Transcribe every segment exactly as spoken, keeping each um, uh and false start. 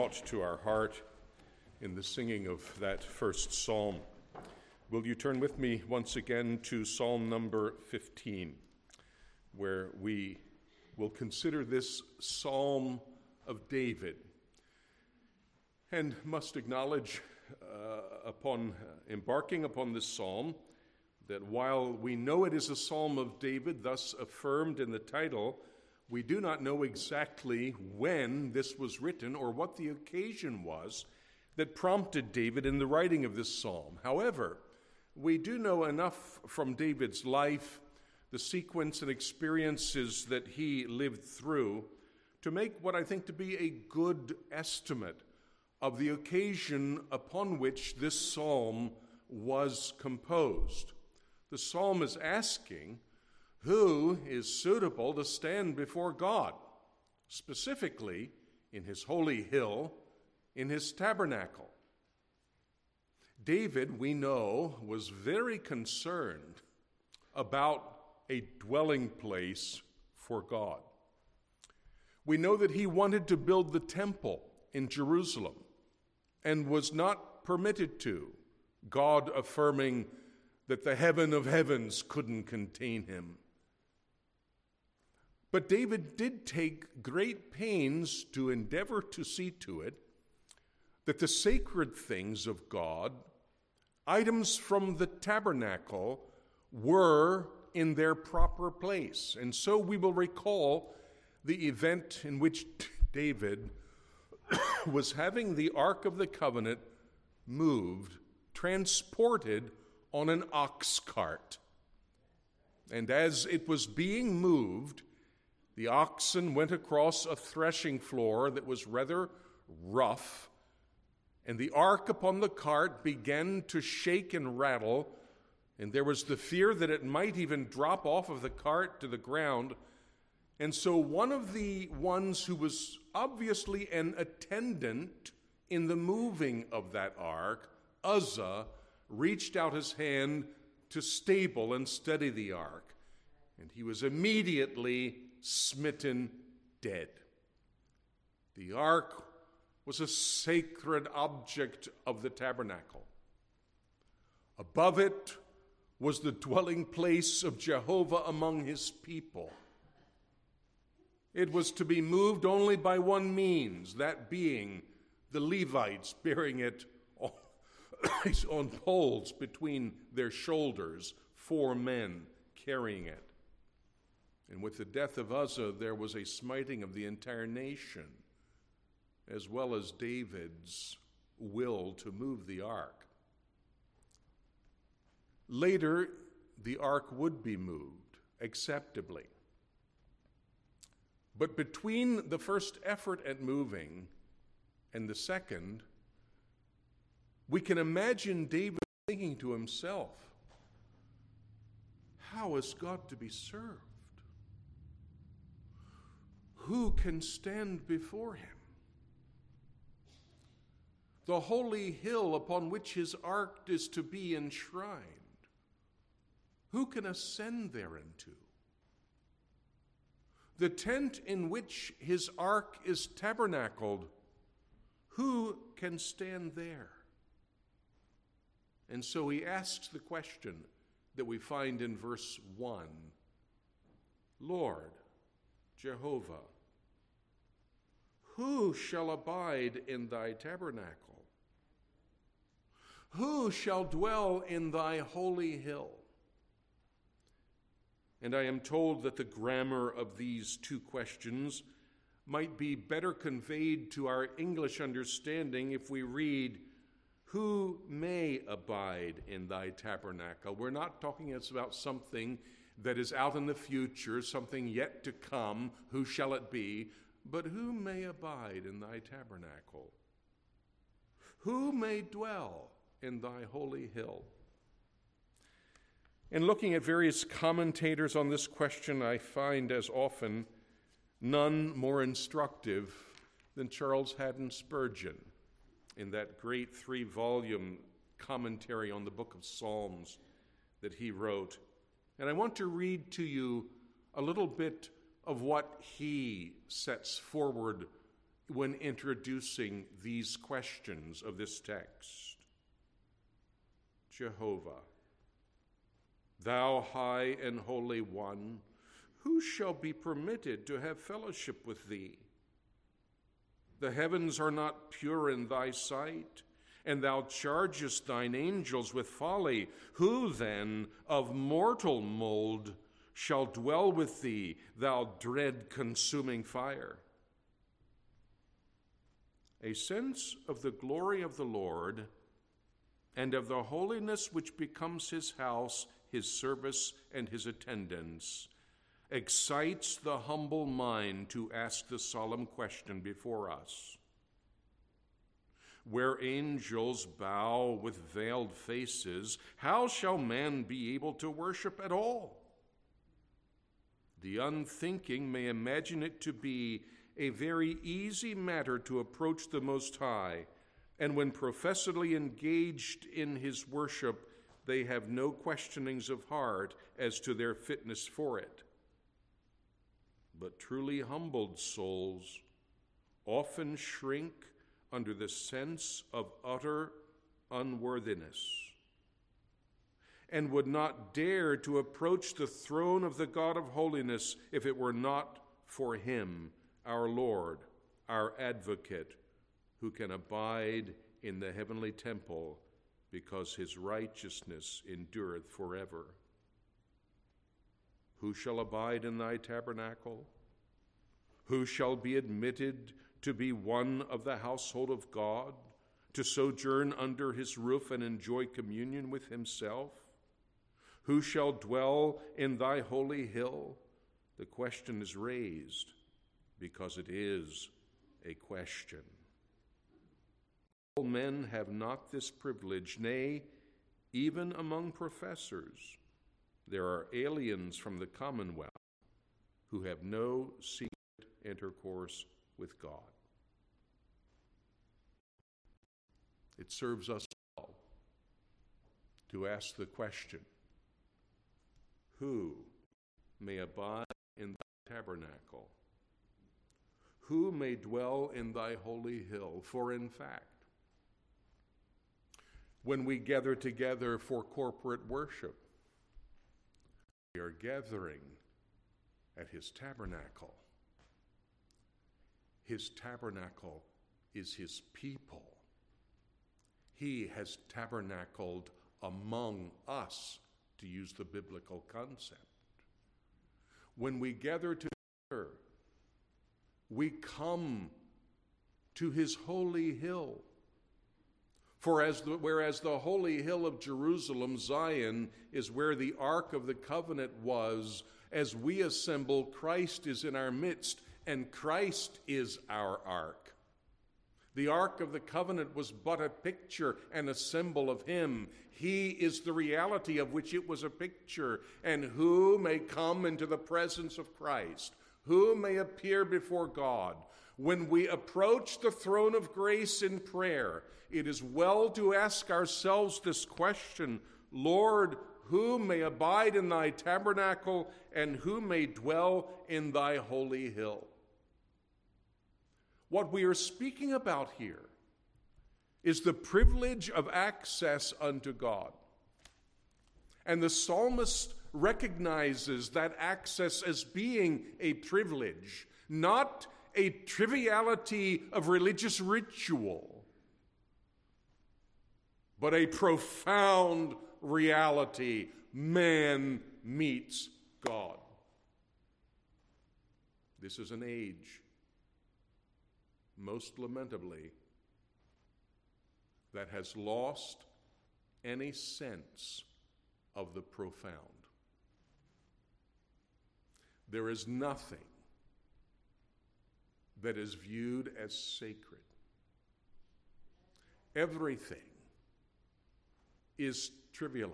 Brought to our heart in the singing of that first psalm. Will you turn with me once again to Psalm number fifteen, where we will consider this Psalm of David, and must acknowledge uh, upon embarking upon this psalm that while we know it is a Psalm of David, thus affirmed in the title, we do not know exactly when this was written or what the occasion was that prompted David in the writing of this psalm. However, we do know enough from David's life, the sequence and experiences that he lived through, to make what I think to be a good estimate of the occasion upon which this psalm was composed. The psalm is asking, who is suitable to stand before God, specifically in his holy hill, in his tabernacle? David, we know, was very concerned about a dwelling place for God. We know that he wanted to build the temple in Jerusalem and was not permitted to, God affirming that the heaven of heavens couldn't contain him. But David did take great pains to endeavor to see to it that the sacred things of God, items from the tabernacle, were in their proper place. And so we will recall the event in which David was having the Ark of the Covenant moved, transported on an ox cart. And as it was being moved, the oxen went across a threshing floor that was rather rough, and the ark upon the cart began to shake and rattle, and there was the fear that it might even drop off of the cart to the ground. And so one of the ones who was obviously an attendant in the moving of that ark, Uzzah, reached out his hand to stable and steady the ark, and he was immediately smitten dead. The ark was a sacred object of the tabernacle. Above it was the dwelling place of Jehovah among his people. It was to be moved only by one means, that being the Levites bearing it on, on poles between their shoulders, four men carrying it. And with the death of Uzzah, there was a smiting of the entire nation, as well as David's will to move the ark. Later, the ark would be moved acceptably. But between the first effort at moving and the second, we can imagine David thinking to himself, how is God to be served? Who can stand before him? The holy hill upon which his ark is to be enshrined, who can ascend thereinto? The tent in which his ark is tabernacled, who can stand there? And so he asks the question that we find in verse one, Lord, Jehovah, who shall abide in thy tabernacle? Who shall dwell in thy holy hill? And I am told that the grammar of these two questions might be better conveyed to our English understanding if we read, who may abide in thy tabernacle? We're not talking about something that is out in the future, something yet to come, who shall it be? But who may abide in thy tabernacle? Who may dwell in thy holy hill? In looking at various commentators on this question, I find, as often, none more instructive than Charles Haddon Spurgeon in that great three-volume commentary on the book of Psalms that he wrote. And I want to read to you a little bit of what he sets forward when introducing these questions of this text. Jehovah, thou high and holy one, who shall be permitted to have fellowship with thee? The heavens are not pure in thy sight, and thou chargest thine angels with folly. Who then of mortal mold shall dwell with thee, thou dread consuming fire? A sense of the glory of the Lord and of the holiness which becomes his house, his service, and his attendance excites the humble mind to ask the solemn question before us. Where angels bow with veiled faces, how shall man be able to worship at all? The unthinking may imagine it to be a very easy matter to approach the Most High, and when professedly engaged in his worship, they have no questionings of heart as to their fitness for it. But truly humbled souls often shrink under the sense of utter unworthiness and would not dare to approach the throne of the God of holiness if it were not for him, our Lord, our advocate, who can abide in the heavenly temple because his righteousness endureth forever. Who shall abide in thy tabernacle? Who shall be admitted to be one of the household of God, to sojourn under his roof and enjoy communion with himself? Who shall dwell in thy holy hill? The question is raised because it is a question. All men have not this privilege, nay, even among professors, there are aliens from the commonwealth who have no secret intercourse with God. It serves us all to ask the question, who may abide in thy tabernacle? Who may dwell in thy holy hill? For in fact, when we gather together for corporate worship, we are gathering at his tabernacle. His tabernacle is his people. He has tabernacled among us, to use the biblical concept. When we gather together, we come to his holy hill. For as the, whereas the holy hill of Jerusalem, Zion, is where the Ark of the Covenant was, as we assemble, Christ is in our midst, and Christ is our Ark. The Ark of the Covenant was but a picture and a symbol of him. He is the reality of which it was a picture. And who may come into the presence of Christ? Who may appear before God? When we approach the throne of grace in prayer, it is well to ask ourselves this question, Lord, who may abide in thy tabernacle, and who may dwell in thy holy hill? What we are speaking about here is the privilege of access unto God. And the psalmist recognizes that access as being a privilege, not a triviality of religious ritual, but a profound reality. Man meets God. This is an age, most lamentably, that has lost any sense of the profound. There is nothing that is viewed as sacred. Everything is trivialized.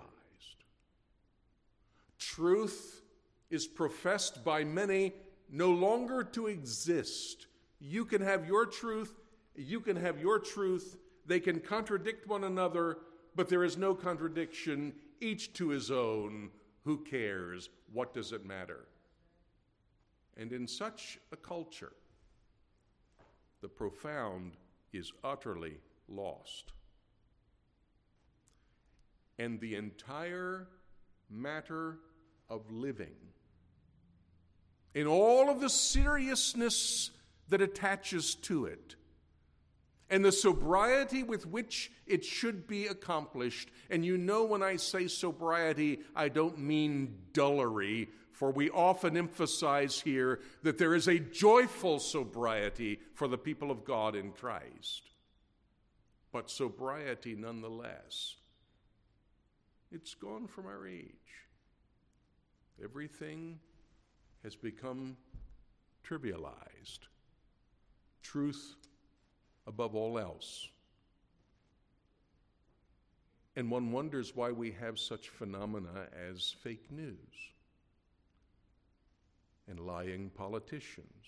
Truth is professed by many no longer to exist. You can have your truth, you can have your truth, they can contradict one another, but there is no contradiction, each to his own. Who cares? What does it matter? And in such a culture, the profound is utterly lost. And the entire matter of living, in all of the seriousness that attaches to it, and the sobriety with which it should be accomplished. And you know, when I say sobriety, I don't mean dullery, for we often emphasize here that there is a joyful sobriety for the people of God in Christ. But sobriety nonetheless. It's gone from our age. Everything has become trivialized. Truth above all else. And one wonders why we have such phenomena as fake news and lying politicians.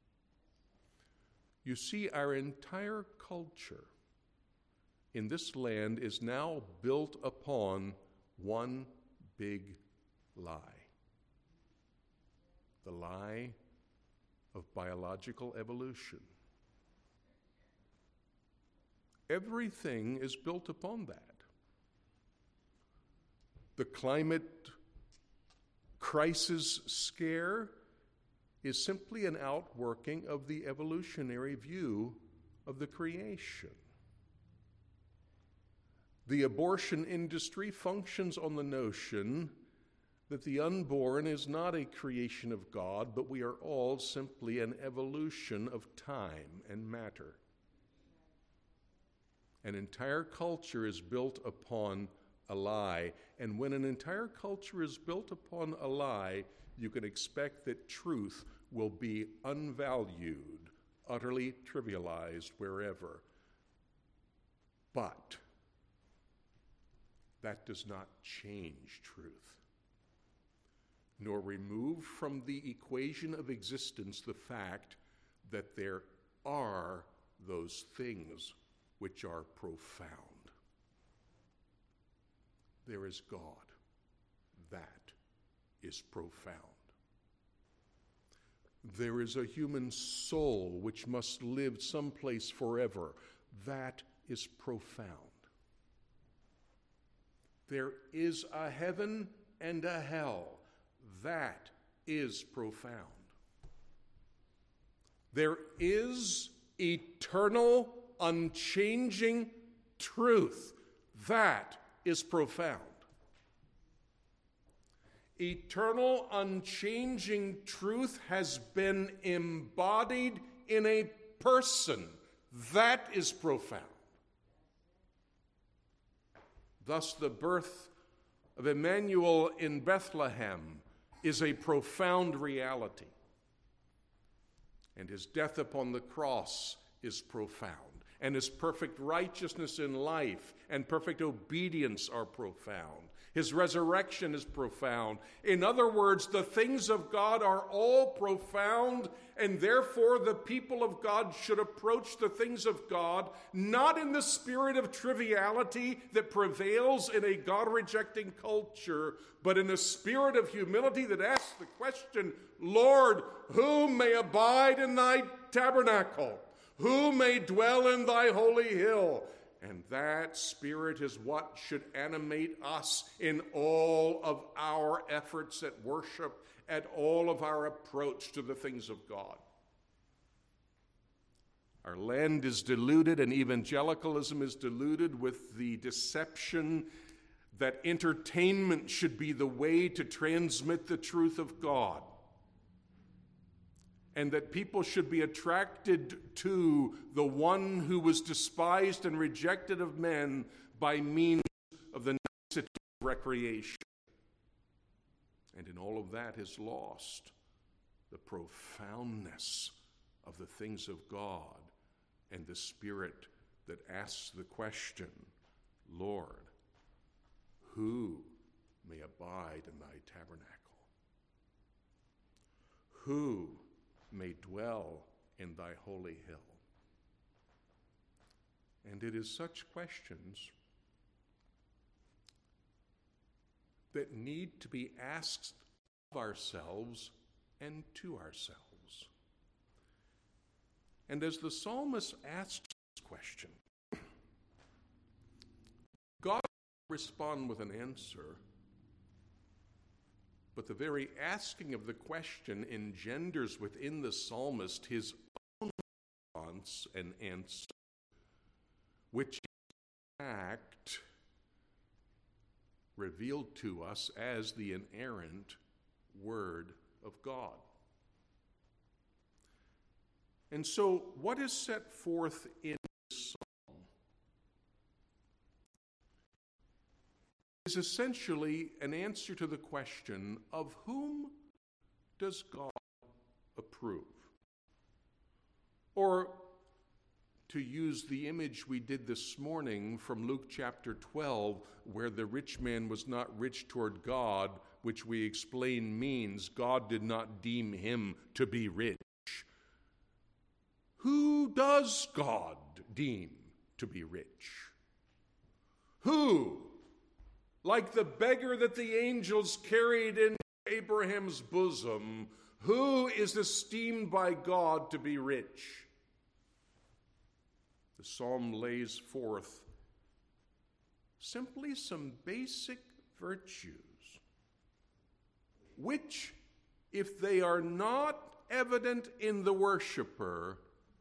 You see, our entire culture in this land is now built upon one big lie. The lie of biological evolution. Everything is built upon that. The climate crisis scare is simply an outworking of the evolutionary view of the creation. The abortion industry functions on the notion that the unborn is not a creation of God, but we are all simply an evolution of time and matter. An entire culture is built upon a lie, and when an entire culture is built upon a lie, you can expect that truth will be unvalued, utterly trivialized wherever. But that does not change truth, nor remove from the equation of existence the fact that there are those things which are profound. There is God. That is profound. There is a human soul which must live someplace forever. That is profound. There is a heaven and a hell. That is profound. There is eternal, unchanging truth. That is profound. Eternal, unchanging truth has been embodied in a person. That is profound. Thus, the birth of Emmanuel in Bethlehem is a profound reality. And his death upon the cross is profound. And his perfect righteousness in life and perfect obedience are profound. His resurrection is profound. In other words, the things of God are all profound, and therefore the people of God should approach the things of God not in the spirit of triviality that prevails in a God-rejecting culture, but in a spirit of humility that asks the question, Lord, who may abide in thy tabernacle? Who may dwell in thy holy hill? And that spirit is what should animate us in all of our efforts at worship, at all of our approach to the things of God. Our land is deluded, and evangelicalism is deluded with the deception that entertainment should be the way to transmit the truth of God, and that people should be attracted to the one who was despised and rejected of men by means of the nicety of recreation. And in all of that is lost the profoundness of the things of God and the spirit that asks the question, Lord, who may abide in thy tabernacle? Who may dwell in thy holy hill? And it is such questions that need to be asked of ourselves and to ourselves. And as the psalmist asks this question, God will respond with an answer, but the very asking of the question engenders within the psalmist his own response and answer, which in fact revealed to us as the inerrant Word of God. And so, what is set forth in this psalm is essentially an answer to the question of whom does God approve? Or, to use the image we did this morning from Luke chapter twelve, where the rich man was not rich toward God, which we explain means God did not deem him to be rich. Who does God deem to be rich? Who, like the beggar that the angels carried in Abraham's bosom, who is esteemed by God to be rich? The psalm lays forth simply some basic virtues, which, if they are not evident in the worshiper,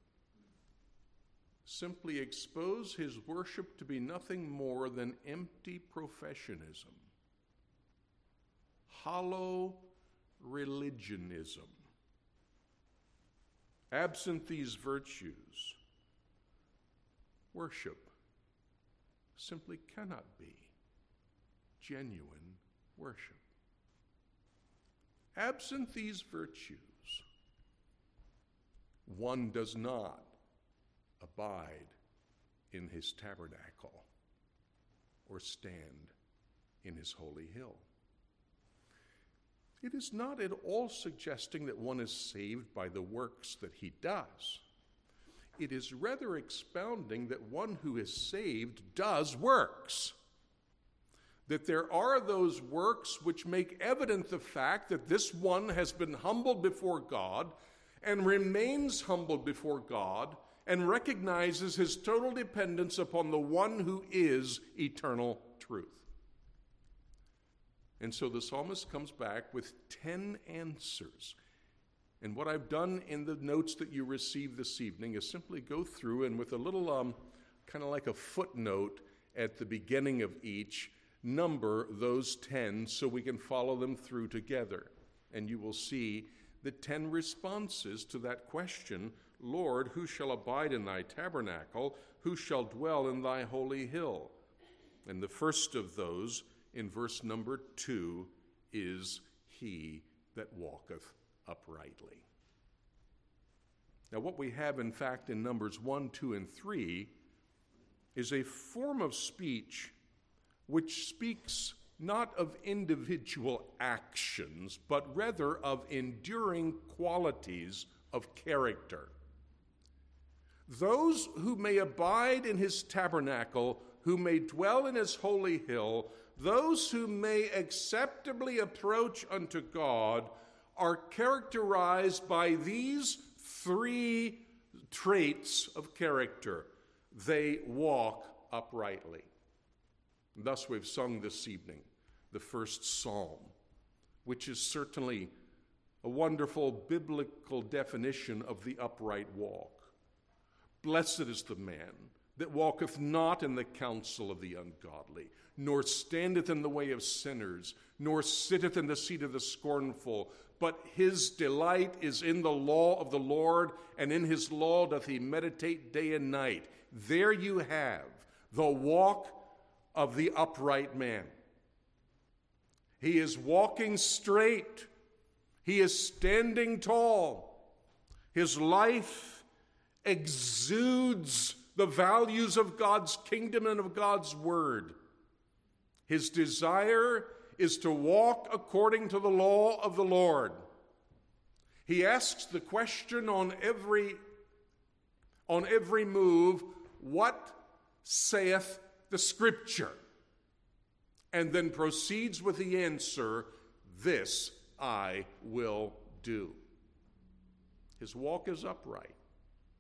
simply expose his worship to be nothing more than empty professionism, hollow religionism. Absent these virtues, worship simply cannot be genuine worship. Absent these virtues, one does not abide in his tabernacle or stand in his holy hill. It is not at all suggesting that one is saved by the works that he does. It is rather expounding that one who is saved does works. That there are those works which make evident the fact that this one has been humbled before God and remains humbled before God and recognizes his total dependence upon the one who is eternal truth. And so the psalmist comes back with ten answers. And what I've done in the notes that you received this evening is simply go through and with a little, um, kind of like a footnote at the beginning of each, number those ten so we can follow them through together. And you will see the ten responses to that question, Lord, who shall abide in thy tabernacle? Who shall dwell in thy holy hill? And the first of those, in verse number two, is he that walketh uprightly. Now, what we have, in fact, in Numbers one, two, and three is a form of speech which speaks not of individual actions, but rather of enduring qualities of character. Those who may abide in his tabernacle, who may dwell in his holy hill, those who may acceptably approach unto God, are characterized by these three traits of character. They walk uprightly. Thus we've sung this evening the first psalm, which is certainly a wonderful biblical definition of the upright walk. Blessed is the man that walketh not in the counsel of the ungodly, nor standeth in the way of sinners, nor sitteth in the seat of the scornful, but his delight is in the law of the Lord, and in his law doth he meditate day and night. There you have the walk of the upright man. He is walking straight. He is standing tall. His life exudes the values of God's kingdom and of God's word. His desire is to walk according to the law of the Lord. He asks the question on every, on every move, what saith the Scripture? And then proceeds with the answer, this I will do. His walk is upright.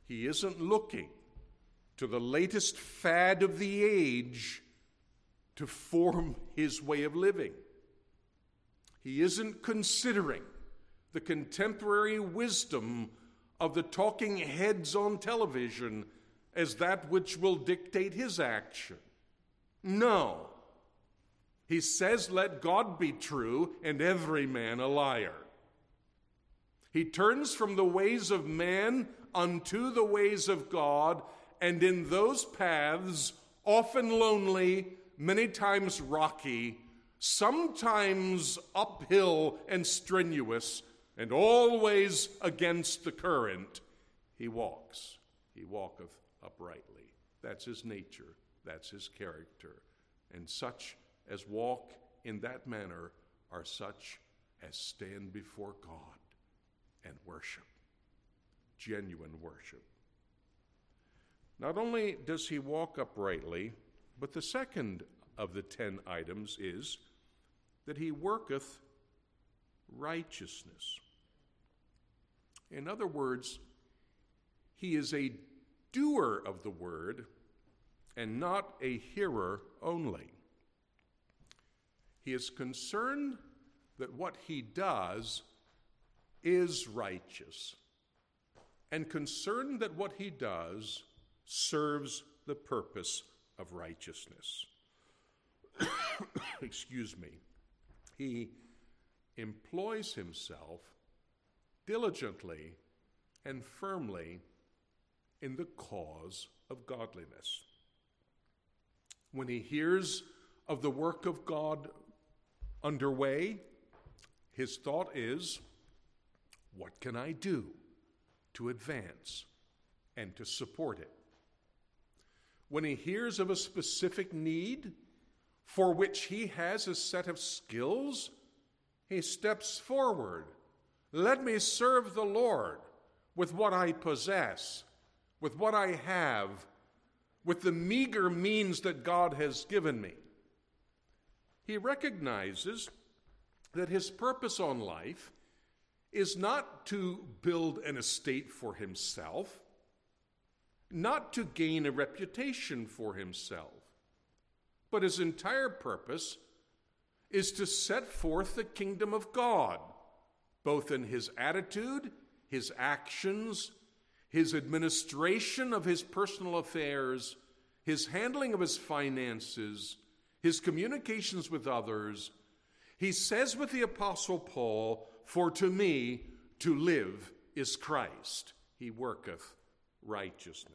He isn't looking to the latest fad of the age to form his way of living. He isn't considering the contemporary wisdom of the talking heads on television as that which will dictate his action. No. He says, let God be true and every man a liar. He turns from the ways of man unto the ways of God, and in those paths, often lonely, many times rocky, sometimes uphill and strenuous, and always against the current, he walks. He walketh uprightly. That's his nature. That's his character. And such as walk in that manner are such as stand before God and worship. Genuine worship. Not only does he walk uprightly, but the second of the ten items is that he worketh righteousness. In other words, he is a doer of the word and not a hearer only. He is concerned that what he does is righteous, and concerned that what he does serves the purpose of righteousness. Excuse me. He employs himself diligently and firmly in the cause of godliness. When he hears of the work of God underway, his thought is, what can I do to advance and to support it? When he hears of a specific need for which he has a set of skills, he steps forward. Let me serve the Lord with what I possess, with what I have, with the meager means that God has given me. He recognizes that his purpose on life is not to build an estate for himself, not to gain a reputation for himself, but his entire purpose is to set forth the kingdom of God, both in his attitude, his actions, his administration of his personal affairs, his handling of his finances, his communications with others. He says with the Apostle Paul, for to me to live is Christ. He worketh righteousness.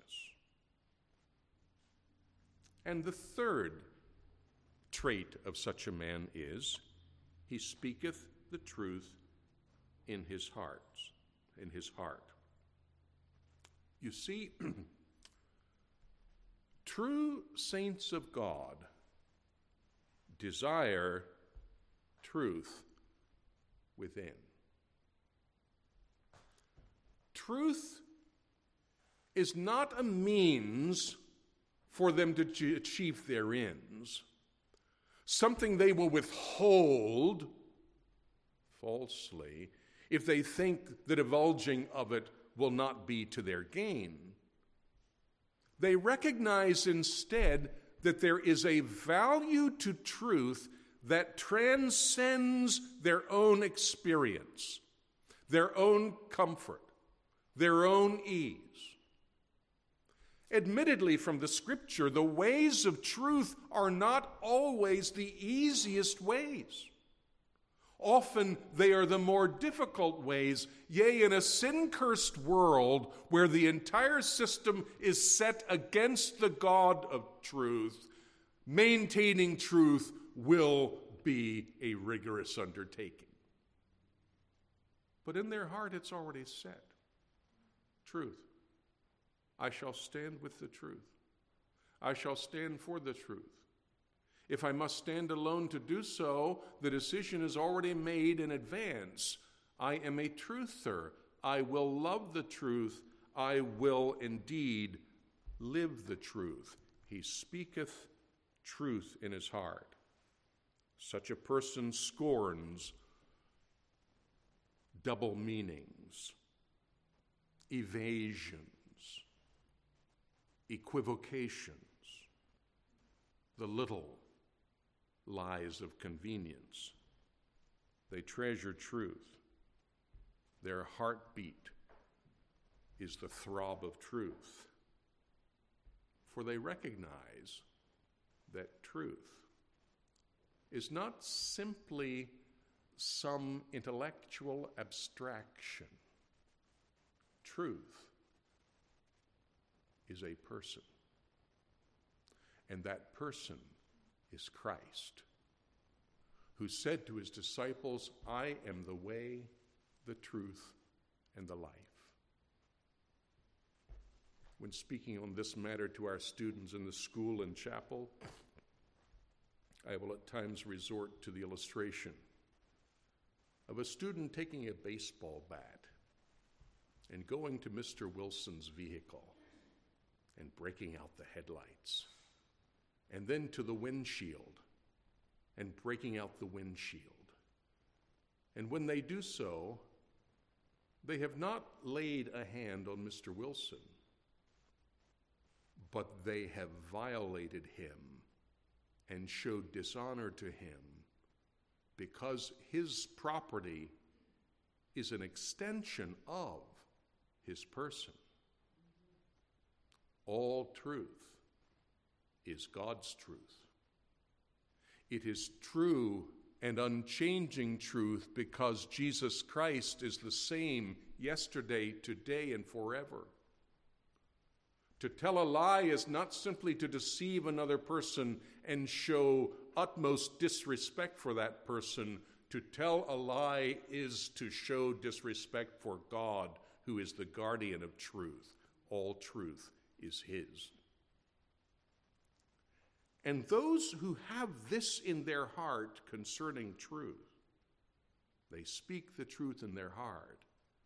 And the third trait of such a man is, he speaketh the truth in his heart. In his heart. You see, true saints of God desire truth within. Truth is not a means for them to achieve their ends, something they will withhold falsely if they think the divulging of it will not be to their gain. They recognize instead that there is a value to truth that transcends their own experience, their own comfort, their own ease. Admittedly, from the Scripture, the ways of truth are not always the easiest ways. Often they are the more difficult ways, yea, in a sin-cursed world where the entire system is set against the God of truth, maintaining truth will be a rigorous undertaking. But in their heart it's already set. Truth. I shall stand with the truth. I shall stand for the truth. If I must stand alone to do so, the decision is already made in advance. I am a truther. I will love the truth. I will indeed live the truth. He speaketh truth in his heart. Such a person scorns double meanings, evasions, equivocations, the little lies of convenience. They treasure truth. Their heartbeat is the throb of truth, for they recognize that truth is not simply some intellectual abstraction. Truth is a person, and that person is Christ, who said to his disciples, "I am the way, the truth, and the life." When speaking on this matter to our students in the school and chapel, I will at times resort to the illustration of a student taking a baseball bat and going to Mister Wilson's vehicle and breaking out the headlights, and then to the windshield and breaking out the windshield. And when they do so, they have not laid a hand on Mister Wilson, but they have violated him and showed dishonor to him, because his property is an extension of his person. All truth is God's truth. It is true and unchanging truth because Jesus Christ is the same yesterday, today, and forever. To tell a lie is not simply to deceive another person and show utmost disrespect for that person. To tell a lie is to show disrespect for God, who is the guardian of truth. All truth is his. And those who have this in their heart concerning truth, they speak the truth in their heart,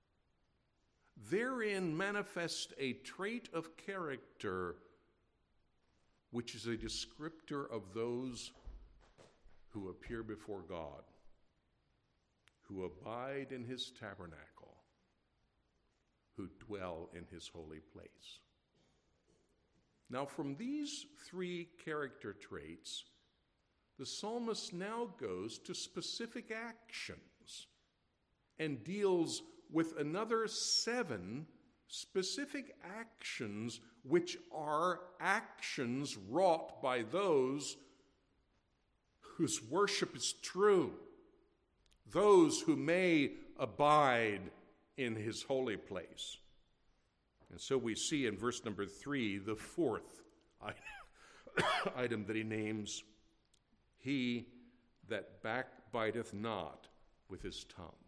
therein manifest a trait of character which is a descriptor of those who appear before God, who abide in his tabernacle, who dwell in his holy place. Now, from these three character traits, the psalmist now goes to specific actions and deals with another seven specific actions, which are actions wrought by those whose worship is true, those who may abide in his holy place. And so we see in verse number three, the fourth item that he names, he that backbiteth not with his tongue.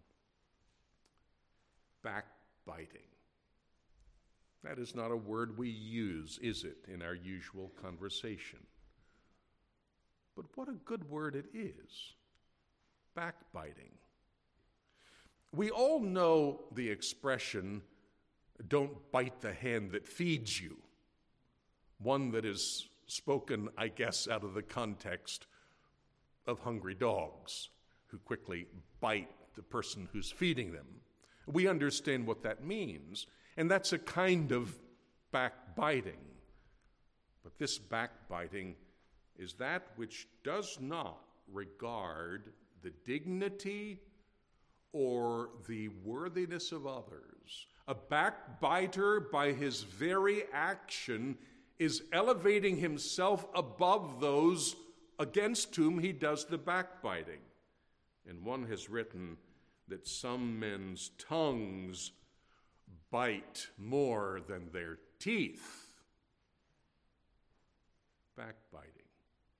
Backbiting. That is not a word we use, is it, in our usual conversation? But what a good word it is. Backbiting. We all know the expression, "Don't bite the hand that feeds you," one that is spoken, I guess, out of the context of hungry dogs who quickly bite the person who's feeding them. We understand what that means, and that's a kind of backbiting. But this backbiting is that which does not regard the dignity or the worthiness of others. A backbiter, by his very action, is elevating himself above those against whom he does the backbiting. And one has written that some men's tongues bite more than their teeth. Backbiting.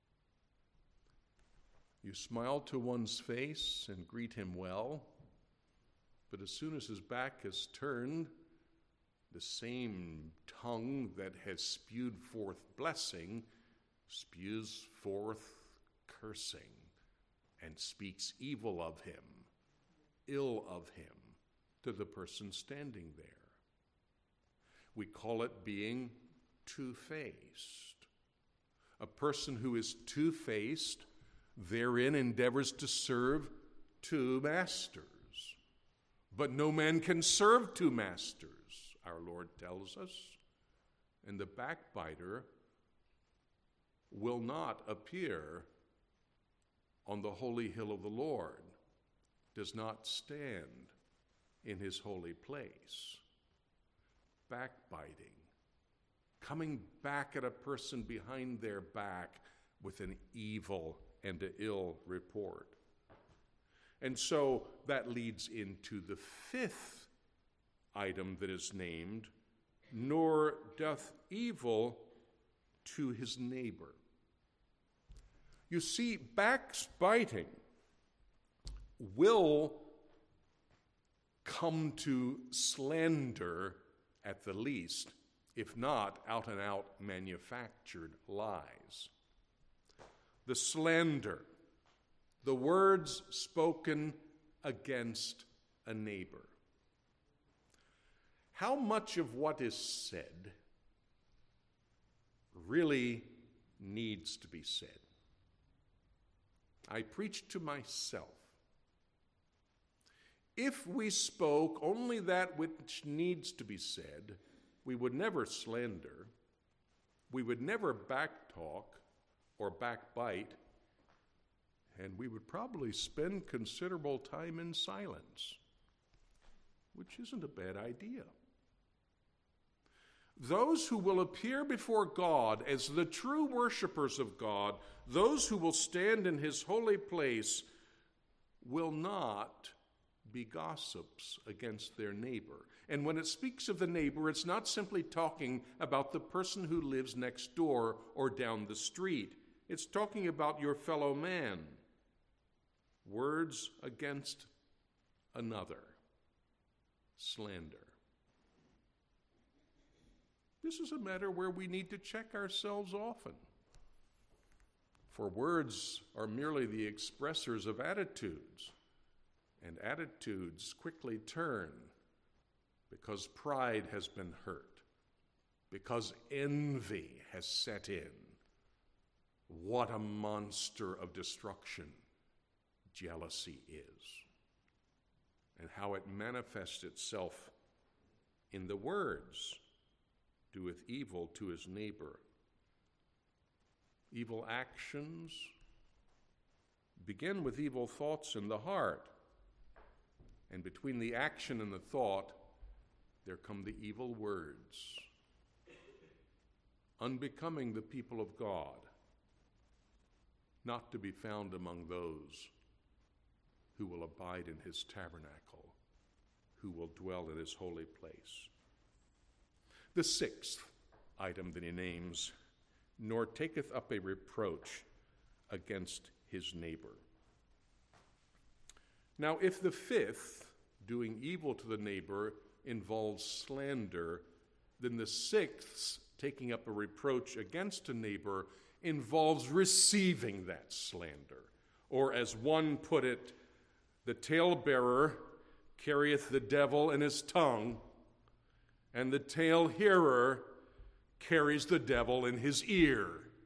You smile to one's face and greet him well, but as soon as his back is turned, the same tongue that has spewed forth blessing spews forth cursing and speaks evil of him, ill of him, to the person standing there. We call it being two-faced. A person who is two-faced therein endeavors to serve two masters. But no man can serve two masters, our Lord tells us. and the backbiter will not appear on the holy hill of the Lord, does not stand in his holy place. Backbiting, coming back at a person behind their back with an evil and an ill report. And so that leads into the fifth item that is named, nor doth evil to his neighbor. You see, backbiting will come to slander at the least, if not out-and-out manufactured lies. The slander, the words spoken against a neighbor. How much of what is said really needs to be said? I preach to myself. If we spoke only that which needs to be said, we would never slander, we would never backtalk or backbite, and we would probably spend considerable time in silence, which isn't a bad idea. Those who will appear before God as the true worshipers of God, those who will stand in his holy place, will not be gossips against their neighbor. And when it speaks of the neighbor, it's not simply talking about the person who lives next door or down the street. It's talking about your fellow man. Words against another. Slander. This is a matter where we need to check ourselves often. For words are merely the expressors of attitudes, and attitudes quickly turn because pride has been hurt, because envy has set in. What a monster of destruction jealousy is, and how it manifests itself in the words, doeth evil to his neighbor. Evil actions begin with evil thoughts in the heart, and between the action and the thought, there come the evil words, unbecoming the people of God, not to be found among those who will abide in his tabernacle, who will dwell in his holy place. The sixth item that he names, nor taketh up a reproach against his neighbor. Now, if the fifth, doing evil to the neighbor, involves slander, then the sixth, taking up a reproach against a neighbor, involves receiving that slander. Or as one put it, the talebearer carrieth the devil in his tongue, and the tale-hearer carries the devil in his ear.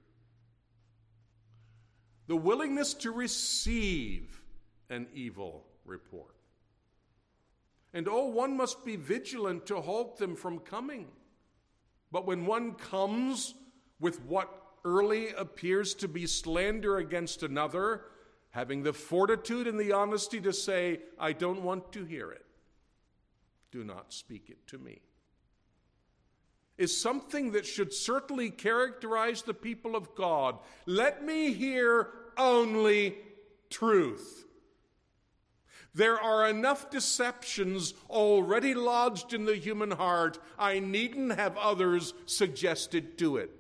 The willingness to receive an evil report. And oh, one must be vigilant to halt them from coming. But when one comes with what early appears to be slander against another, having the fortitude and the honesty to say, I don't want to hear it, do not speak it to me, is something that should certainly characterize the people of God. Let me hear only truth. There are enough deceptions already lodged in the human heart. I needn't have others suggested to it.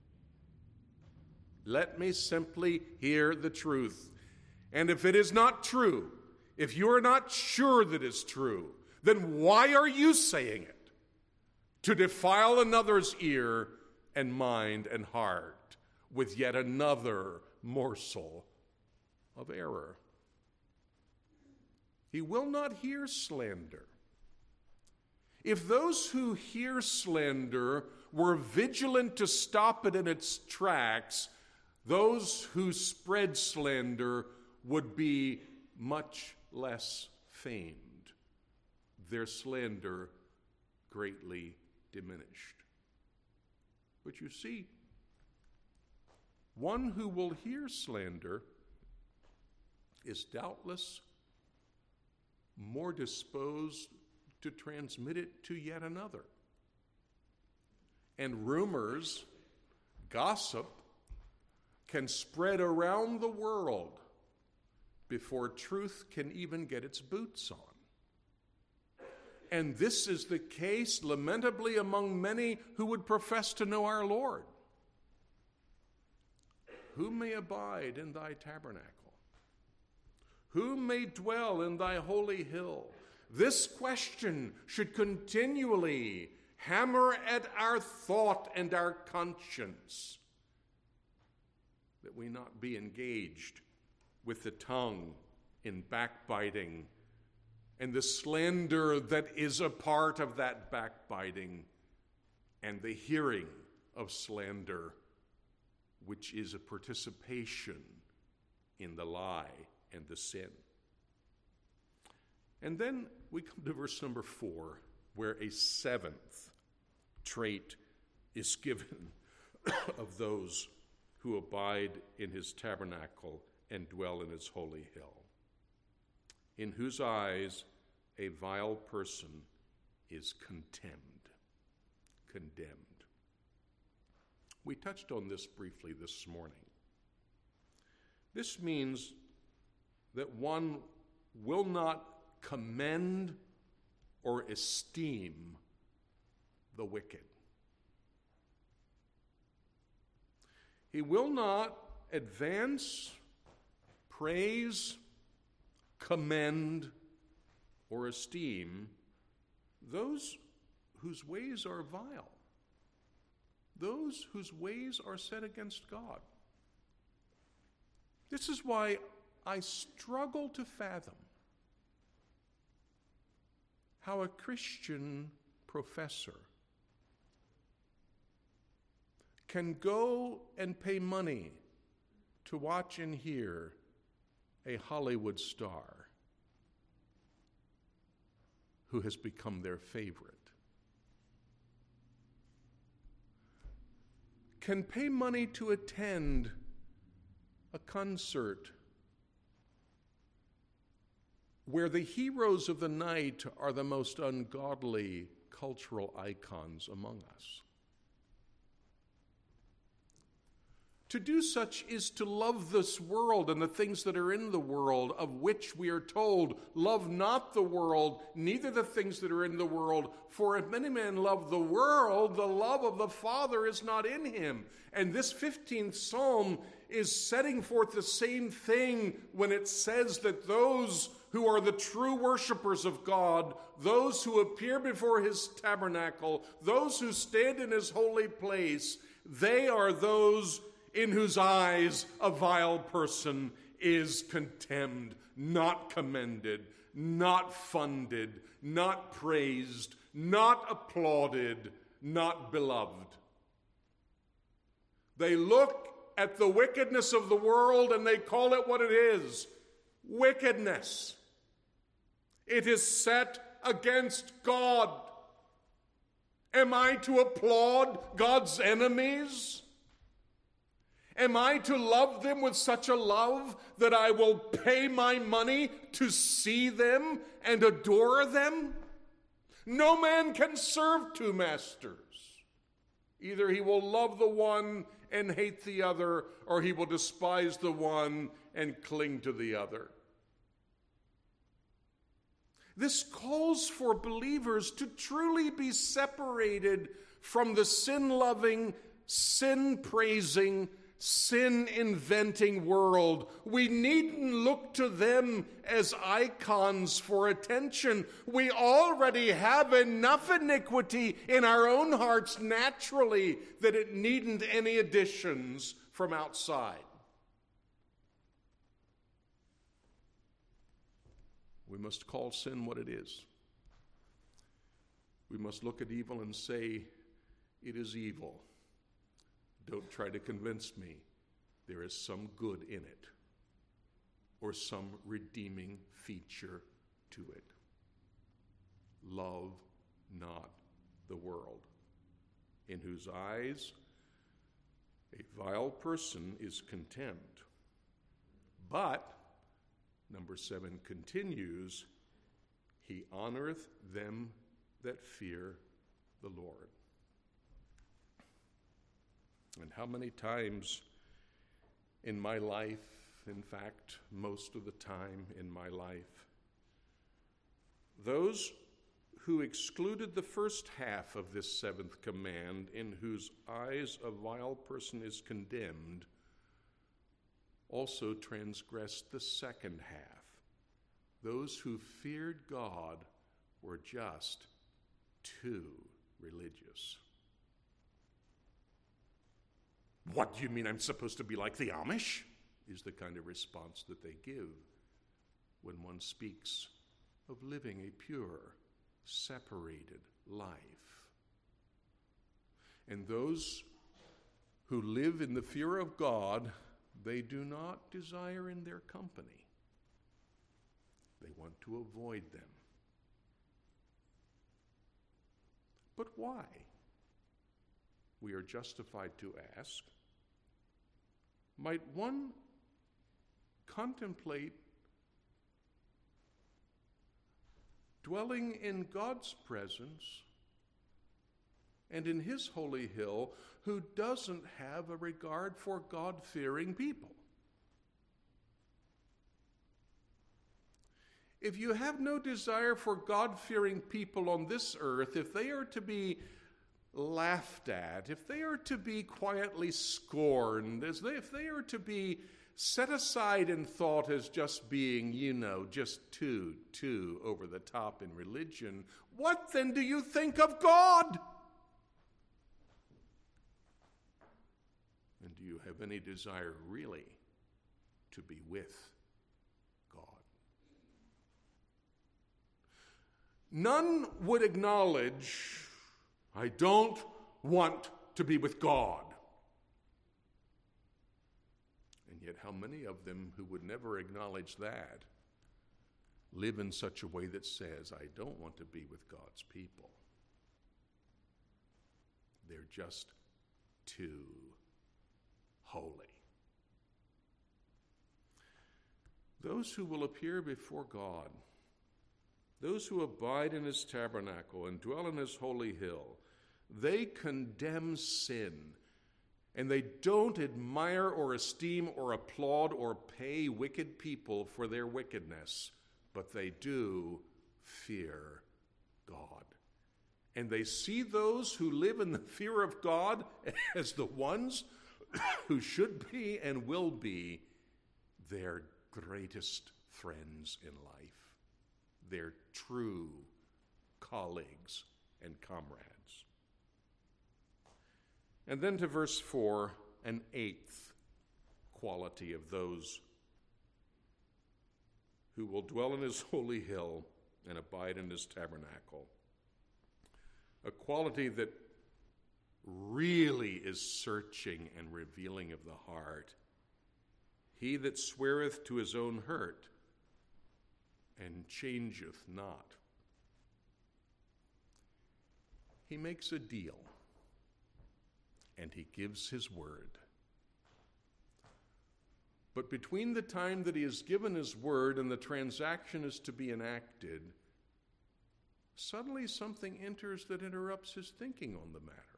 Let me simply hear the truth. And if it is not true, if you are not sure that it's true, then why are you saying it? To defile another's ear and mind and heart with yet another morsel of error. He will not hear slander. If those who hear slander were vigilant to stop it in its tracks, those who spread slander would be much less famed, their slander greatly diminished. But you see, one who will hear slander is doubtless more disposed to transmit it to yet another. And rumors, gossip, can spread around the world before truth can even get its boots on. And this is the case, lamentably, among many who would profess to know our Lord. Who may abide in thy tabernacle? Who may dwell in thy holy hill? This question should continually hammer at our thought and our conscience, that we not be engaged with the tongue in backbiting and the slander that is a part of that backbiting, and the hearing of slander, which is a participation in the lie and the sin. And then we come to verse number four, where a seventh trait is given of those who abide in his tabernacle and dwell in his holy hill, in whose eyes a vile person is contemned. Condemned. We touched on this briefly this morning. This means that one will not commend or esteem the wicked. He will not advance, praise, commend, or esteem those whose ways are vile, those whose ways are set against God. This is why I struggle to fathom how a Christian professor can go and pay money to watch and hear a Hollywood star who has become their favorite, can pay money to attend a concert where the heroes of the night are the most ungodly cultural icons among us. To do such is to love this world and the things that are in the world, of which we are told, love not the world, neither the things that are in the world. For if any man love the world, the love of the Father is not in him. And this fifteenth Psalm is setting forth the same thing when it says that those who are the true worshipers of God, those who appear before his tabernacle, those who stand in his holy place, they are those in whose eyes a vile person is contemned, not commended, not funded, not praised, not applauded, not beloved. They look at the wickedness of the world and they call it what it is: wickedness. It is set against God. Am I to applaud God's enemies? Am I to love them with such a love that I will pay my money to see them and adore them? No man can serve two masters. Either he will love the one and hate the other, or he will despise the one and cling to the other. This calls for believers to truly be separated from the sin-loving, sin-praising, sin-inventing world. We needn't look to them as icons for attention. We already have enough iniquity in our own hearts naturally that it needn't any additions from outside. We must call sin what it is. We must look at evil and say, it is evil. Don't try to convince me there is some good in it or some redeeming feature to it. Love not the world, in whose eyes A vile person is contemned. But, number seven continues, he honoreth them that fear the Lord. And how many times in my life, in fact, most of the time in my life, those who excluded the first half of this seventh command, in whose eyes a vile person is condemned, also transgressed the second half. Those who feared God were just too religious. What do you mean I'm supposed to be like the Amish? Is the kind of response that they give when one speaks of living a pure, separated life. And those who live in the fear of God, they do not desire in their company. They want to avoid them. But why? We are justified to ask. Might one contemplate dwelling in God's presence and in his holy hill who doesn't have a regard for God-fearing people? If you have no desire for God-fearing people on this earth, if they are to be laughed at, if they are to be quietly scorned, as they, if they are to be set aside and thought as just being, you know, just too, too over the top in religion, what then do you think of God? And do you have any desire really to be with God? None would acknowledge, I don't want to be with God. And yet how many of them who would never acknowledge that live in such a way that says, I don't want to be with God's people. They're just too holy. Those who will appear before God, those who abide in his tabernacle and dwell in his holy hill, they condemn sin, and they don't admire or esteem or applaud or pay wicked people for their wickedness, but they do fear God. And they see those who live in the fear of God as the ones who should be and will be their greatest friends in life, their true colleagues and comrades. And then to verse four, an eighth quality of those who will dwell in his holy hill and abide in his tabernacle. A quality that really is searching and revealing of the heart. He that sweareth to his own hurt and changeth not. He makes a deal, and he gives his word. But between the time that he has given his word and the transaction is to be enacted, suddenly something enters that interrupts his thinking on the matter.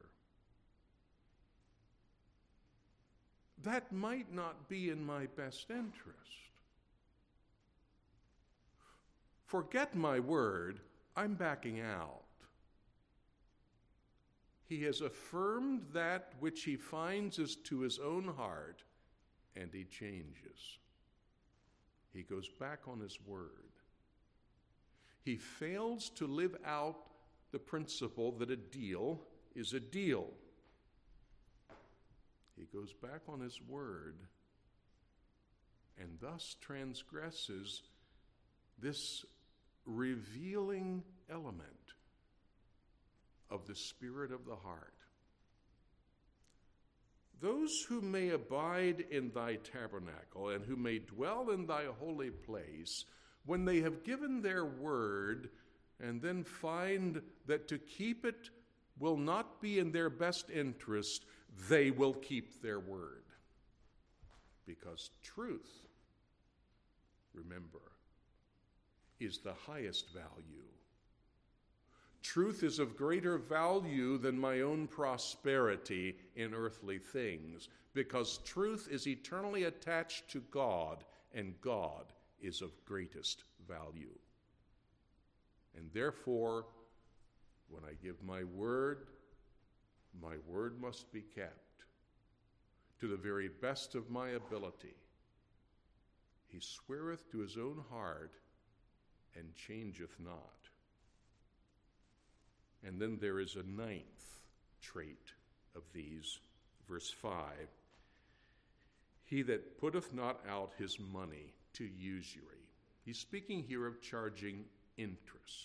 That might not be in my best interest. Forget my word, I'm backing out. He has affirmed that which he finds is to his own heart, and he changes. He goes back on his word. He fails to live out the principle that a deal is a deal. He goes back on his word and thus transgresses this revealing element of the spirit of the heart. Those who may abide in thy tabernacle and who may dwell in thy holy place, when they have given their word and then find that to keep it will not be in their best interest, they will keep their word. Because truth, remember, is the highest value. Truth is of greater value than my own prosperity in earthly things, because truth is eternally attached to God, and God is of greatest value. And therefore, when I give my word, my word must be kept to the very best of my ability. He sweareth to his own heart and changeth not. And then there is a ninth trait of these, verse five. He that putteth not out his money to usury. He's speaking here of charging interest.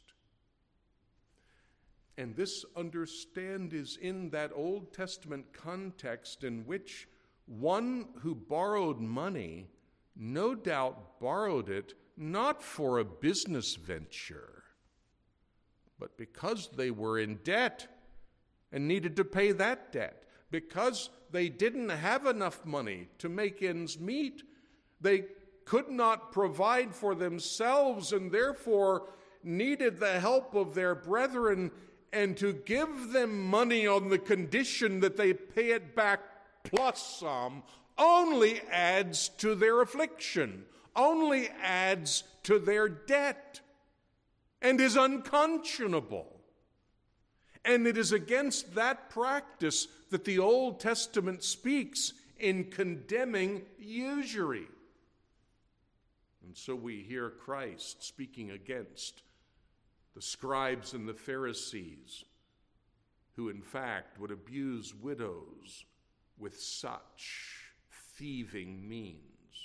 And this, understand, is in that Old Testament context in which one who borrowed money no doubt borrowed it not for a business venture, but because they were in debt and needed to pay that debt, because they didn't have enough money to make ends meet. They could not provide for themselves and therefore needed the help of their brethren, and to give them money on the condition that they pay it back plus some only adds to their affliction, only adds to their debt, and is unconscionable. And it is against that practice that the Old Testament speaks in condemning usury. And so we hear Christ speaking against the scribes and the Pharisees, who in fact would abuse widows with such thieving means.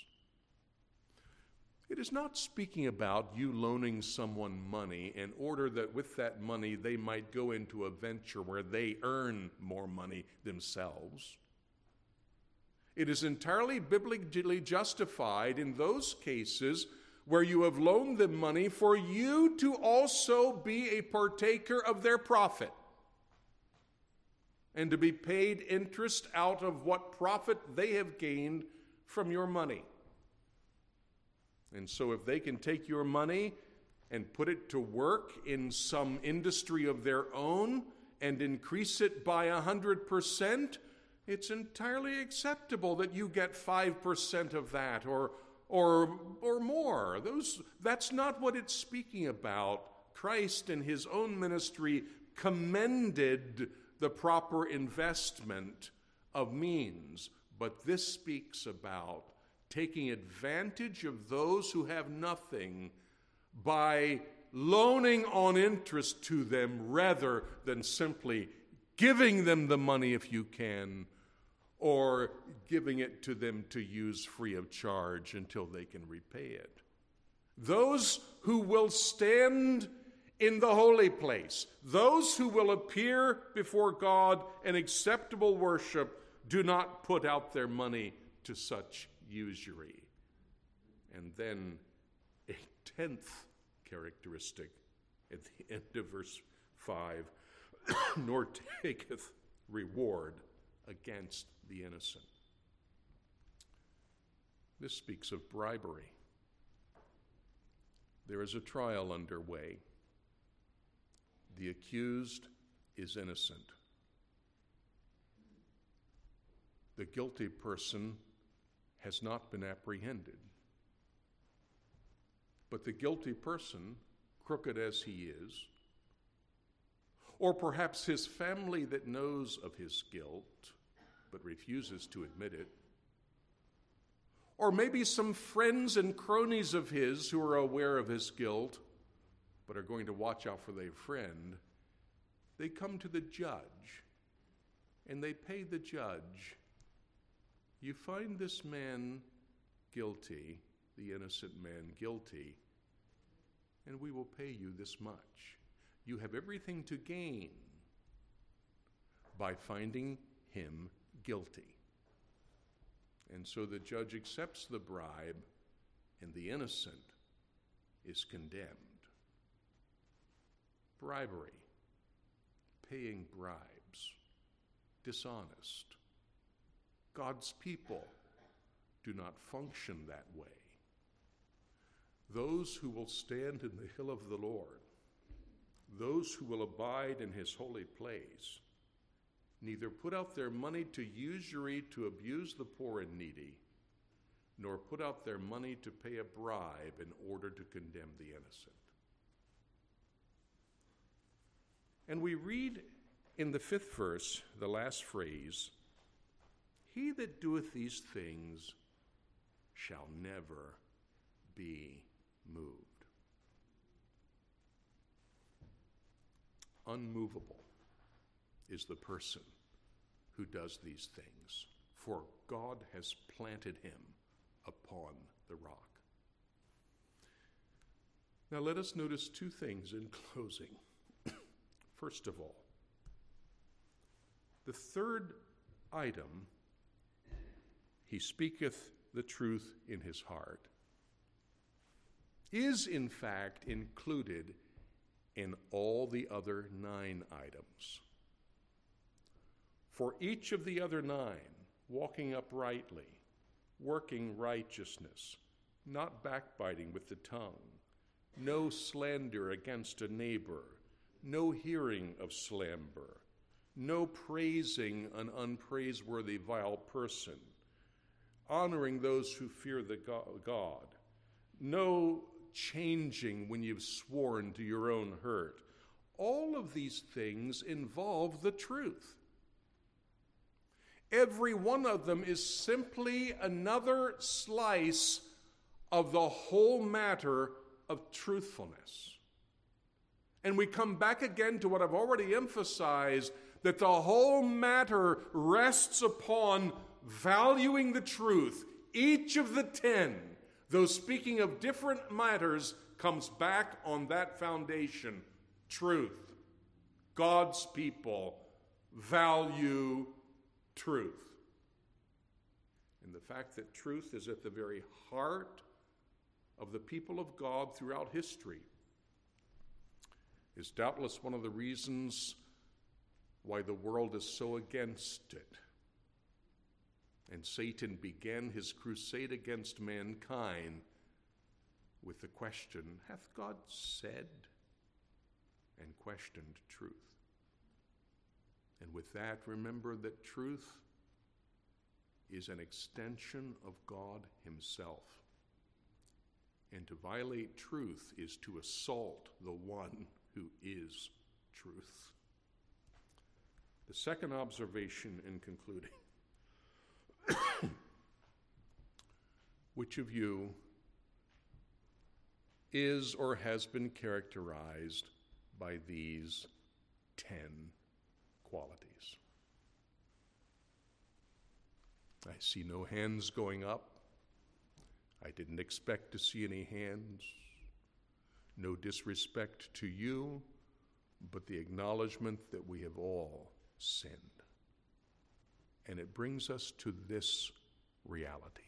It is not speaking about you loaning someone money in order that with that money they might go into a venture where they earn more money themselves. It is entirely biblically justified in those cases where you have loaned them money for you to also be a partaker of their profit and to be paid interest out of what profit they have gained from your money. And so if they can take your money and put it to work in some industry of their own and increase it by one hundred percent, it's entirely acceptable that you get five percent of that or or or more. Those that's not what it's speaking about. Christ in his own ministry commended the proper investment of means, but this speaks about taking advantage of those who have nothing by loaning on interest to them rather than simply giving them the money if you can, or giving it to them to use free of charge until they can repay it. Those who will stand in the holy place, those who will appear before God in acceptable worship, do not put out their money to such usury. And then a tenth characteristic at the end of verse five, nor taketh reward against the innocent. This speaks of bribery. There is a trial underway. The accused is innocent. The guilty person has not been apprehended. But the guilty person, crooked as he is, or perhaps his family that knows of his guilt but refuses to admit it, or maybe some friends and cronies of his who are aware of his guilt but are going to watch out for their friend, they come to the judge and they pay the judge, "You find this man guilty, the innocent man guilty, and we will pay you this much." You have everything to gain by finding him guilty. And so the judge accepts the bribe, and the innocent is condemned. Bribery, paying bribes, dishonest, God's people do not function that way. Those who will stand in the hill of the Lord, those who will abide in his holy place, neither put out their money to usury to abuse the poor and needy, nor put out their money to pay a bribe in order to condemn the innocent. And we read in the fifth verse, the last phrase, "He that doeth these things shall never be moved." Unmovable is the person who does these things, for God has planted him upon the rock. Now let us notice two things in closing. First of all, the third item, he speaketh the truth in his heart, is in fact included in all the other nine items. For each of the other nine, walking uprightly, working righteousness, not backbiting with the tongue, no slander against a neighbor, no hearing of slander, no praising an unpraiseworthy vile person, honoring those who fear the God, no changing when you've sworn to your own hurt. All of these things involve the truth. Every one of them is simply another slice of the whole matter of truthfulness. And we come back again to what I've already emphasized, that the whole matter rests upon valuing the truth. Each of the ten, though speaking of different matters, comes back on that foundation, truth. God's people value truth. And the fact that truth is at the very heart of the people of God throughout history is doubtless one of the reasons why the world is so against it. And Satan began his crusade against mankind with the question, hath God said? And questioned truth. And with that, remember that truth is an extension of God himself. And to violate truth is to assault the one who is truth. The second observation in concluding. Which of you is or has been characterized by these ten qualities? I see no hands going up. I didn't expect to see any hands. No disrespect to you, but the acknowledgement that we have all sinned. And it brings us to this reality.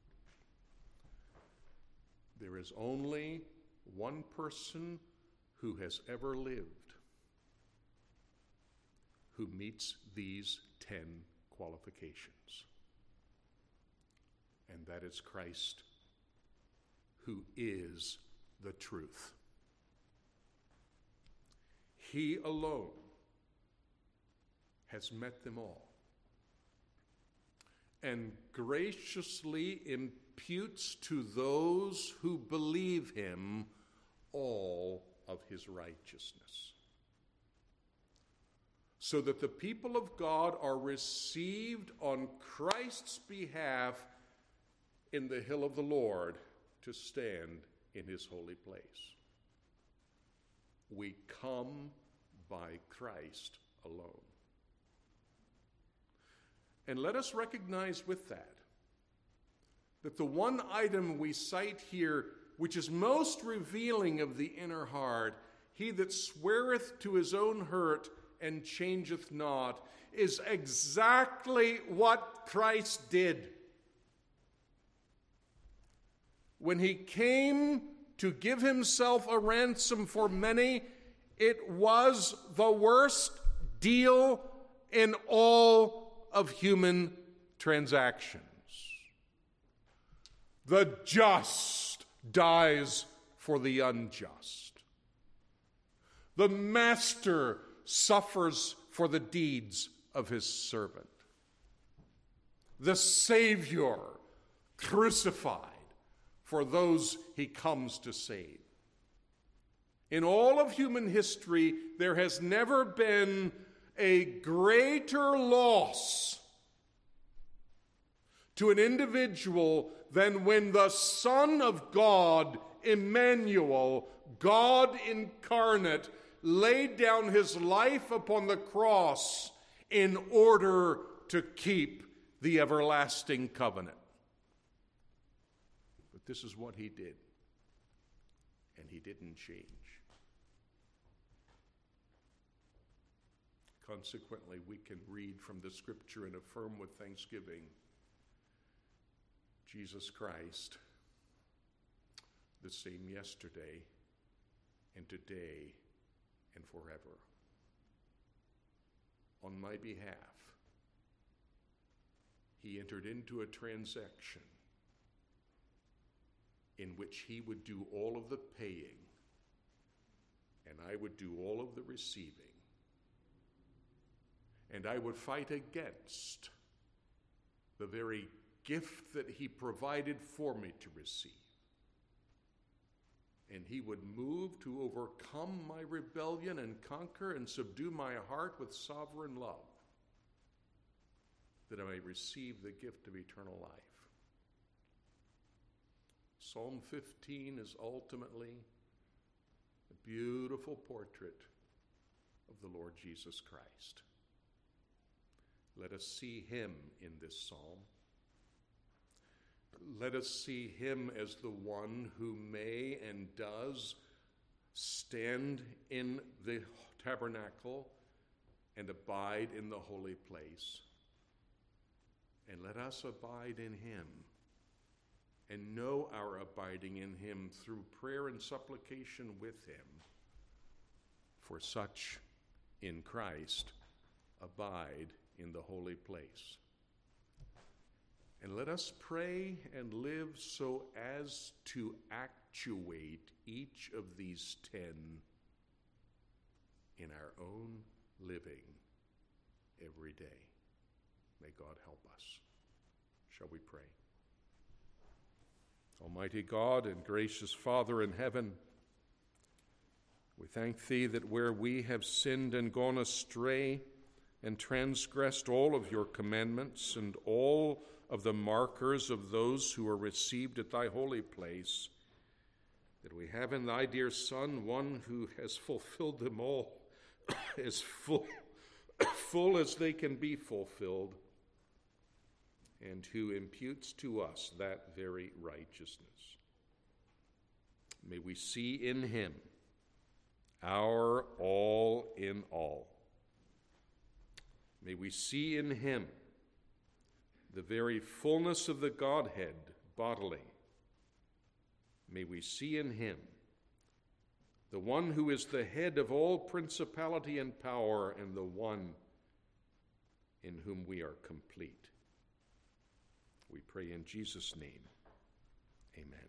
There is only one person who has ever lived who meets these ten qualifications. And that is Christ, who is the truth. He alone has met them all and graciously imputes to those who believe him all of his righteousness, so that the people of God are received on Christ's behalf in the hill of the Lord to stand in his holy place. We come by Christ alone. And let us recognize with that, that the one item we cite here, which is most revealing of the inner heart, he that sweareth to his own hurt and changeth not, is exactly what Christ did. When he came to give himself a ransom for many, it was the worst deal in all of human transactions. The just dies for the unjust. The master suffers for the deeds of his servant. The Savior crucified for those he comes to save. In all of human history, there has never been a greater loss to an individual than when the Son of God, Emmanuel, God incarnate, laid down his life upon the cross in order to keep the everlasting covenant. But this is what he did, and he didn't change. Consequently, we can read from the Scripture and affirm with thanksgiving, Jesus Christ, the same yesterday and today and forever. On my behalf, he entered into a transaction in which he would do all of the paying and I would do all of the receiving. And I would fight against the very gift that he provided for me to receive. And he would move to overcome my rebellion and conquer and subdue my heart with sovereign love, that I may receive the gift of eternal life. Psalm fifteen is ultimately a beautiful portrait of the Lord Jesus Christ. Let us see him in this psalm. Let us see him as the one who may and does stand in the tabernacle and abide in the holy place. And let us abide in him and know our abiding in him through prayer and supplication with him. For such in Christ abide in the holy place. And let us pray and live so as to actuate each of these ten in our own living every day. May God help us. Shall we pray? Almighty God and gracious Father in heaven, we thank thee that where we have sinned and gone astray and transgressed all of your commandments and all of the markers of those who are received at thy holy place, that we have in thy dear Son one who has fulfilled them all as full, full as they can be fulfilled, and who imputes to us that very righteousness. May we see in him our all in all. May we see in him the very fullness of the Godhead bodily. May we see in him the one who is the head of all principality and power, and the one in whom we are complete. We pray in Jesus' name. Amen.